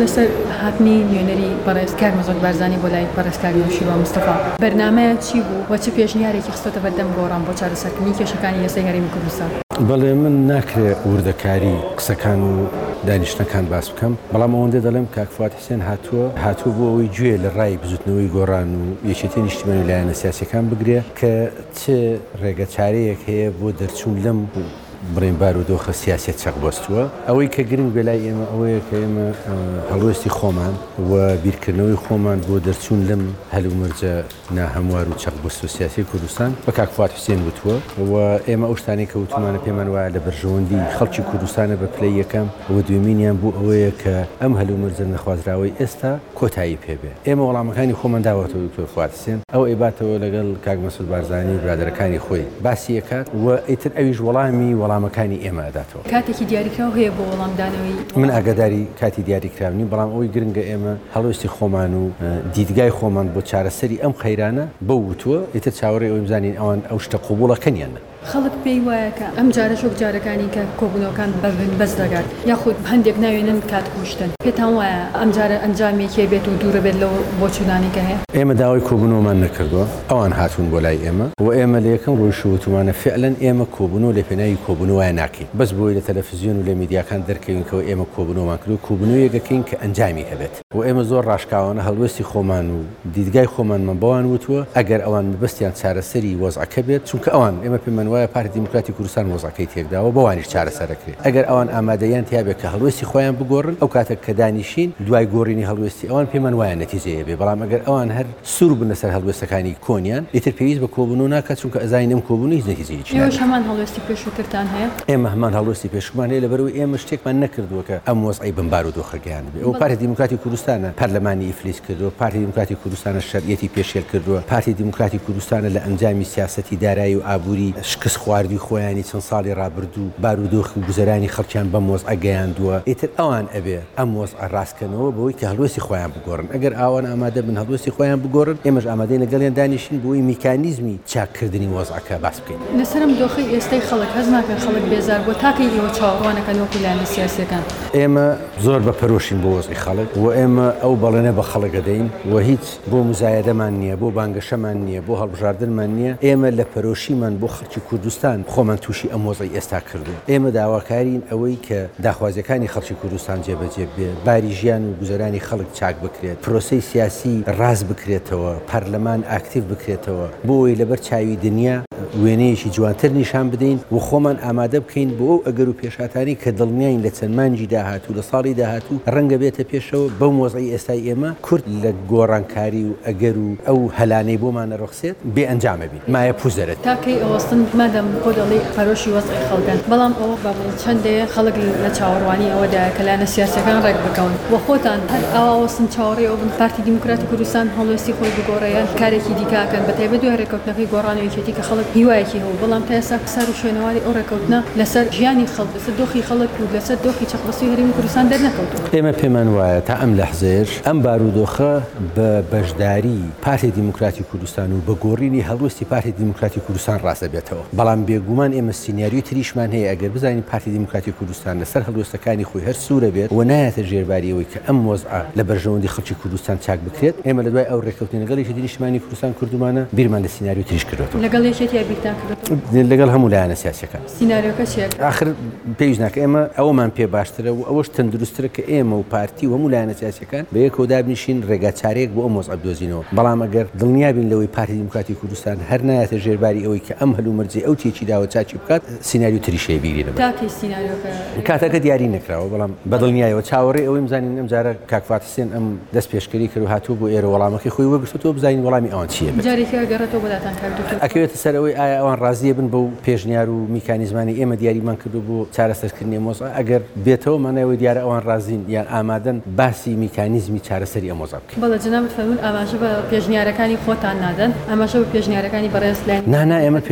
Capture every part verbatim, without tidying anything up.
لەسەر هاتنی نوێنەری بەڕێز کاک مەزۆد بارزانی بۆ لای بەڕێز کاک نەوشیروان مستەفا بەرنامەیە چی بوو و چ پێشنیارێکی خستۆتە بەردەم گۆڕان بۆ چارەسەرکردنی کێشەکانی ئێستای هەرێمی کوردستان؟ بەڵێ من ناکرێت وردەکاری قسەکان و دانیشتەکان باس بکەم، بەڵام ئەوەندە دەڵێم کاک فواد حوسێن هاتووە هاتووە بۆ ئەوەی گوێ لە ڕای بزوتنەوەی گۆڕان و یەکێتی نیشتیمانی لایەنە سیاسیەکان بگرێ کە چ ڕێگە چارەیەک هەیە بۆ دەرچوون لەم بڕێن بارودۆخە سیاسەت چەق بەستووە. ئەوەی کە گرنگ بێلای ئێمە ئەوەیە کە ئێمە هەڵوێستی خۆمان و بیرکردنەوەی خۆمان بۆ دەرچوون لەم هەلومەرجە ناهەموار و چەق بەست و سیاسی کوردستان بە کاک فواد حوسێن وتووە و ئێمە ئەو شتانی کە وتمانە پێمان وایە لە بەرژەوەندی خەڵکی کوردستانە بە پلەی یەکەم و دوێمینیان بوو ئەوەیە کە ئەم هەلومەرجە نەخوازراوەی ئێستا کۆتایی پێبێ. ئێمە وەڵامەکانی خۆمان داوەتەوە دکتۆر فواد حوسێن ئەو ئێباتەوە لەگەڵ کاک مەسعود بارزانی برادەرەکانی خۆی باسی یەکات و ئیتر ئەویش وەڵامی وەڵامەکانی ئێمە کاتێکی دیاریکراو هەیە بۆ وەڵامدانەوەی من ئاگاداری کاتی دیاریکراونی، بەڵام ئەوی گرنگە ئێمە هەڵوێستی خۆمان و دیدگای خۆمان بۆ چارەسەری ئەم خەیرانە بەو وتووە ئیتر چاوەڕێ ئەوی بزانین ئەوان ئەو شتە قوبوڵەکەنیانە. خەڵک پێی وایە کە ئەم جارە شۆک جارەکانی کە کۆبوونەوەکان بەرن بەس دەگات یاخود هەندێک ناوێنن کات کوشتن، پێتان وایە ئەم جارە ئەنجامێکی بێت و دوورە بێت لەو بۆ چونانی کە هەیە؟ ئێمە داوای کۆبوونەوەمان نەکردووە، ئەوان هاتوون بۆ لای ئێمە و ئێمە لە یەکەم ڕۆژوتومانە فعلەن ئێمە کۆبوونەوە لە پێناوی کۆبوونەوەیە ناکەین، بەس بۆی لە تەلەڤیزیۆن و لە میدیاکان دەرکەوینکەوە ئێمە کۆبوونەوەمان کرد و کۆبوونەوەیەکەکەین کە ئەنجامی هەبێت و ئێمە زۆر ڕاشکاوانە هەڵوێستی خۆمان و دیدگای خۆمانمان بەوان وتووە ئەگەر ئەوان بەستیان چارەسەری وەزعەکە بێت، چونکە ئەوان ئێمە پێمان وایە پارتی دیموکراتی کوردستان وەزعەکەی تێکداوە بەوانیش چارەسەرەکرێت. ئەگەر ئەوان ئامادەیان تیابێت کە هەڵوێستی خۆیان بگۆڕن ئەو کاتێک کە دانیشین دوای گۆڕینی هەڵوێستی ئەوان پێمان وایە نەتیجەیە بێ، بەڵام ئەگەر ئەوان هەر سوور بنە سەر هەڵوێستەکانی کۆنیان ئیتر پێویست بە کۆبوونەوە ناکات، چونکە ئەزانین ئەم کۆبوونی هیچ نەتیجەیەکی نەبێت. ئێوەش هەمان هەڵوێستی پێشووترتان هەیە؟ ئێمە هەمان هەڵوێستی پێشمان هەیە لەبەرەوەی ئێمە شتێکمان نەکردووە کە ئەم وەزعی بمبارودۆخە گەیاند بێ. ئەو پارتی دیموکراتی کوردستانە پەرلەمانی ئیفلیس کردووە، پارتی دیموکراتی کوردستانە شەرعیەتی پێشێل کردووە، پارتی دیموکراتی کوردستانە لە ئەنجامی سیاسەتی دارایی و ئابووری شکست خواردوی خۆیانی چەند ساڵی ڕابردوو بارودۆخی و گوزەرانی خەڵکیان بەم وەزعە گەیاندووە. ئیتر ئەوان ئەبێ ئەم وەزعە ڕاستکەنەوە بەوەی کە هەڵوێستی خۆیان بگۆڕن. ئەگەر ئەوان ئامادە بن هەڵوێستی خۆیان بگۆڕن، ئێمەش ئامادەین لەگەڵیان دانیشین بۆی میکانیزمی چاکردنی وەزعەکە باس بکەین. لەسەرم دۆخی ئێستای خەڵک هەز ناکەن خەڵک بێزار بۆ تاکەی ئێوە چاوەڕوانەکەن وەکو لایەنە سیاسیەکان. ئێمە زۆر بە پەرۆشین بۆ وەزعی خەڵک و ئێمە ئەو بەڵێنە بە خەڵک دەدەین و هیچ بۆ مزایەدەمان نییە، بۆ بانگەشەمان نییە، بۆ هەڵبژاردنمان نییە. ئێمە لە پەرۆشیمان بۆ خەڵکی کوردستان خۆمان تووشی ئەم وەزعی ئێستا کردو. ئێمە داواکارین ئەوەی کە داخوازیەکانی خەڵکی کوردستان جێبەجێ بێ، باری ژیان و گوزەرانی خەڵک چاک بکرێت، پرۆسەی سیاسی ڕاز بکرێتەوە، پەرلەمان ئاکتیو بکرێتەوە، بۆی لەبەر چاوی دنیا وێنەیەکی جوانتر نیشان بدەین و خۆمان ئامادە بکەین بۆ ئەو ئەگەر و پێشاتانی کە دڵنیاین لە چەند مانجی داهاتوو لە ساڵی داهاتوو ڕەنگە بێتە پێشەوە بەم وەزعی ئێستای ئێمە کورد لە گۆڕانکاری و ئەگەر و ئەو هەلانەی بۆمانە ڕخسێت بێ ئەنجامە بین مایە پوزەرێت تاکەی ئەوەستن مادەم بۆ دەڵی پەرۆشی وەزعی خەڵکان، بەڵام ئەوە بابڵێن چەندەیە خەڵک لە چاوەڕوانی ئەوەدا کە لایەنە سیاسیەکان ڕێک بکەون و خۆتان هەر ئەوەوەستن چاوەڕێ ئەو بن پارتی دیموکراتی کوردستان هەڵوێستی خۆی بگۆڕەیە کارێکی دیکەکەن بە تایبەت دوای ڕێکەوتنەکەی گۆڕانەوەیەتی کە خەڵک هیوایەکی هەبوو، بەڵام تا ئێستا سەر و شوێنەواری ئەو ڕێکەوتنە لەسەر ژیانی خەڵک لەسەر دۆخی خەڵک و لەسەر دۆخی چەقبەستی هەرێمی کوردستان دەرنەکەوتووە. ئێمە پێمان وایە تا ئەم لەحزەیەش ئەم بارودۆخە بە بەشداری پارتی دیموکراتی کوردستان و بە گۆڕینی هەڵوێستی پارتی دیموکراتی کوردستان ڕاستە بێتەوە، بەڵام بێگومان ئێمە سینیاریۆی تریشمان هەیە ئەگەر بزانین پارتی دیموکراتی کوردستان لەسەر هەڵوێستەکانی خۆی هەر سوورە بێت و نایەتە ژێرباریەوەی کە ئەم وەزعە لە بەرژەوەندی خەڵکی کوردستان چاک بکرێت. ئێمە لە دوای ئەو ڕێکەوتنی لەگەڵ یەکێتی نیشتیمانی کوردستان کردومانە بیرمان لە سینیاریۆ تریش کردووە. لەگەڵ یەکێتی یا بیرتان کردووە؟ لەگەڵ هەموو لایەنە سیاسیەکان. سیناریۆکە چییە؟ آخر پێویست ناکە ئێمە ئەوەمان پێ باشترە و ئەوەش تەندروسترە کە ئێمە و پارتی و هەموو لایەنە سیاسیەکان بە یەکەوە دابنیشین ڕێگا چارەیەک بۆ ئەم وەزعە بدۆزینەوە. بەڵام ئەگەر دڵنیابین لەوەی پارتی دیموکراتی کوردستان هەر نایەتە ژێرباری ئەوەی کە ئەم هەلومەرجێ ئەو تێکی داوە چاچی بکات، سیناریۆ تریشەیە بیگرێنەوە. تاکەی سیناریۆکە کاتەکە دیاری نەکراوە، بەڵام بەدڵنیایەوە چاوەڕێ ئەوەی بزانین ئەم جارە کاک فواد حوسێن ئەم دەست پێشکەری کرد و هاتووە بۆ ئێرە وەڵامەکەی خۆی وەرگرتووە بزانین وەڵامی ئەوان چییە. جارێکی ئەگەڕێتەوە بەداتان کردووە ئەکەوێتە سەر ئەوەی ئایا ئەوان ڕازیە بن بەو پێشنیار و میکانیزمانی ئێمە دیاریمان کردو بۆ چارەسەرکردنی ئەم وەزعە، ئەگەر بێتەوە مانایەوەی دیارە ئەوان ڕازین یان ئامادەن باسی میکانیزمی چارەسەری ئەم وەزعە بکەین. بەڵێ جەنابەت فەرموون ئاماژە بە پێشنیارەکانی خۆتان نادەن، ئاماژە بە پێشنیارەکانی بەڕێز لایەن؟ نا نا ئێمە پێشنیارەکانی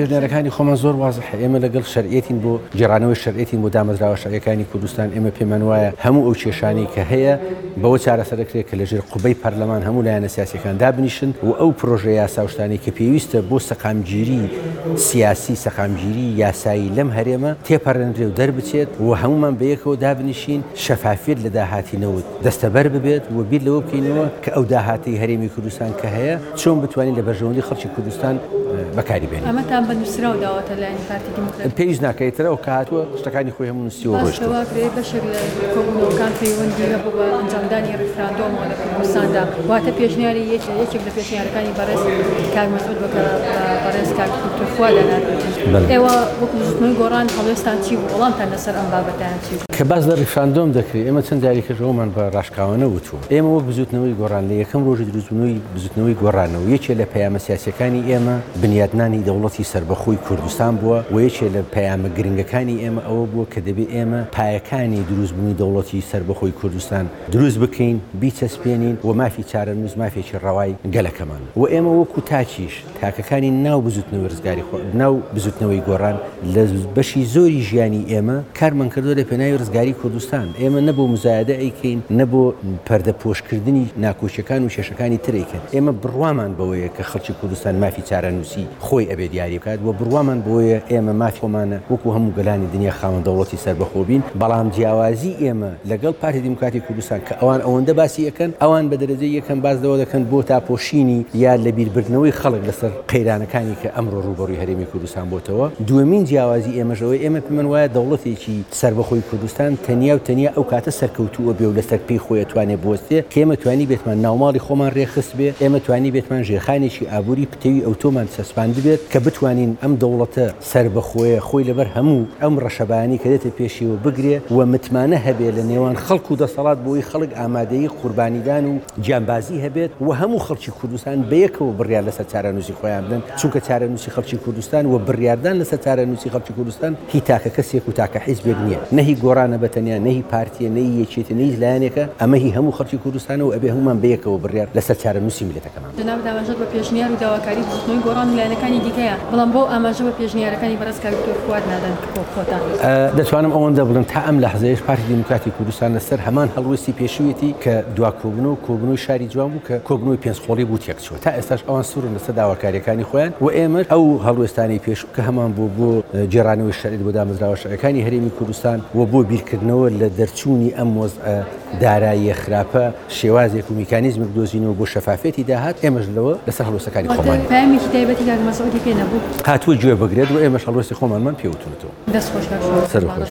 هەڵوێستانی خۆمان زۆر وازح ئێمە لەگەڵ شەرعەتین بۆ جێڕانەوەی شەرعەتین بۆ دامەزراوە شەرعەکانی کوردستان ئێمە پێمان وایە هەموو ئەو کێشانی کە هەیە بەوە چارەسەرەکرێت کە لەژێر قوبەی پەرلەمان هەموو لایەنە سیاسیەکان دابنیشن و ئەو پرۆژە یاسا شتانی کە پێویستە بۆ سەقامگیری سیاسی سەقامگیری یاسایی لەم هەرێمە تێپەڕێنرێ و دەربچێت و هەمومان بەیەکەوە دابنیشین شەفافیت لە داهاتینەوە دەستەبەر ببێت و بیر لەوە بکەینەوە کە ئەو داهاتی هەرێمی کوردستان کە هەیە چۆن بتوانین لە بەرژەوەندی خەڵکی کوردستان بەکاری بێنین. ئەمەتان بەنووسراو داوەتە لایەنی پارتی دیموکرات پێویست ناکەیتەوە کە هاتووە شتەکانی خۆی هەموو نووسیوە ڕۆیشتووە. باشەوە بەشێک لە کۆبوونەوەکان پەیوەندی هەبوو بە ئەنجامدانی ڕێفراندۆمەوە لە کوردستاندا واتە پێشنیاری یەکێک لە پێشنیارەکانی بەڕێز کاک مەسعود بە بەڕێز کاک دکتۆر دەنات. ئێوە وەکو زوتنەوەی گۆڕان هەڵوێستان چی بوو وەڵامتان لەسەر ئەم بابەتیان چی بوو؟ کە باز لە ڕێفراندۆم دەکرێت ئێمە چەند دیاریکردنەوەمان بە ڕاشکاوانە وتووە ئێمە وەک بزوتنەوەی گۆڕان لە یەکەم ڕۆژی دروستبوونەوەی بزوتنەوەی گۆڕانەوە یەکێک لە پەیامە سیاسیەکانی ئێمە بنیادنانی دەوڵەتی سربەخۆی کوردستان بووە و یەکێک لە پەیامە گرنگەکانی ئێمە ئەوە بووە کە دەبێت ئێمە پایەکانی دروستبوونی دەوڵەتی سربەخۆی کوردستان دروست بکەین بیچەسپێنین و مافی چارەنووس مافێکی ڕەوای گەلەکەمان و ئێمە وەکو تاچیش تاکەکانی ناو بزوتنەوەی ڕزگاری ناو بزوتنەوەی گۆڕان لە بەشی زۆری ژیانی ئێمە کارمان کردووە لە پێناوی ڕزگاری کوردستان ئێمە نەبوو مزایدە ئەیکەین نەبوو پەردە پۆشکردنی ناکۆچیەکان و کێشەکانی ترێکن ئێمە بڕوامان بەوەیە کە خەڵکی کوردستان مافی چارەنووسی خۆی ئەبێ دیاری بکات و بڕوامان بۆیە ئێمە مافی خۆمانە وەکو هەموو گەلانی دنیا خاوەن دەوڵەتی سربەخۆ بین بەڵام جیاوازی ئێمە لەگەڵ پارتی دیموکراتی کوردستان کە ئەوان ئەوەندە باسی یەکەن ئەوان بە دەرەجەی یەکەم باز دەوە دەکەن بۆ تاپۆشینی یا لە بیربردنەوەی خەڵک لەسەر قەیرانەکانی کە ئەمڕۆ ڕوبەڕووی هەرێمی کوردستان بۆتەوە دووەمین جیاوازی ئێمەژەوەی ئێمە پێمان وایە دەوڵەتێکی سربەخۆی کوردستان تەنیا و تەنیا ئەو کاتە سەرکەوتووە بێ و لەسەر پێی خۆی توانێ بوەستێ کە ئێمە توانی بێتمان ناوماڵی خۆمان ڕێخست بێ ئێمە توانی بێتمان ژێرخانێکی ئابووری پتەوی ئەوتۆمان سەسپاند بێت کە بتوانین ئەم دەوڵەتە سربەخۆیە خۆی لەبەر هەموو ئەم ڕەشەبانی کە دێتە پێشیەوە بگرێ و متمانە هەبێ لە نێوان خەڵک و دەسەڵات بۆی خەڵک ئامادەی قوربانیدان و گیانبازی هەبێت و هەموو خەڵکی کوردستان بەیەکەوە بڕیار لەسەر چارەنووسی خۆیان بدەن چونکە چارەنووسی خەڵکی کوردستان و بڕیاردان لەسەر چارەنووسی خەڵکی کوردستان هی تاکە کەسێک و تاکە حیزبێک نییە نەهی گۆڕانە بەتەنیا نەهی پارتیە نەی یەکێتی نەی لایەنێکە ئەمە هی هەموو خەڵکی کوردستانە و ئەبێ هەمومان بەیەکەوە بڕیار لەسەر چارەنووسی میلەتەکەمان. جناب دامەژێت بە پێشنیار و داواکاری بزوتنەوەی گۆڕان و لایەنەکانی دیکەیە بەڵام بۆ ئاماژە بە پێشنیارەکانی بەڕێز کاک دکتۆر فواد نادەن بۆ خۆتان. دەتوانم ئەوەندە بڵێم تا ئەم لەحزەیەش پارتی دیموکراتی کوردستان لەسەر هەمان هەڵوێستی پێشوویەتی کە دوا کۆبنەوە کۆبنەوەی شاری جوان بوو کە کۆبنەوەی پێنجخۆڵی بوو تێکچووە تا ئێستاش ئەوان سوورن لەسەر داواکاریەکانی خۆیان و ئێمە ئەو هەڵوێستانی پێش کە هەمان بوو بۆ جێڕانەوەی شەرعیت بۆ دامەزراوە شەرعەکانی هەرێمی کوردستان و بۆ بیرکردنەوە لە دەرچوونی ئەم وەزعە داراییە خراپە شێوازێک و میکانیزمێک دۆزینەوە بۆ شەفافێتی داهات ئێمەش لەوە لەسەر هەڵوێستەکانی خۆمان پەیامێکی تایبەتی کاک مەسعودی پێ نەبوو هاتووە گوێ بگرێت و ئێمەش هەڵوێستی خۆمانمان پێوتونەوە. دەست خۆش